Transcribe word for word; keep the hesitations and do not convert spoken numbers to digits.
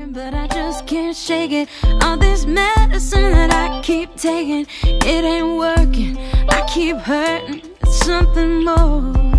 but I just can't shake it. All this medicine that I keep taking, it ain't working. I keep hurting, it's something more.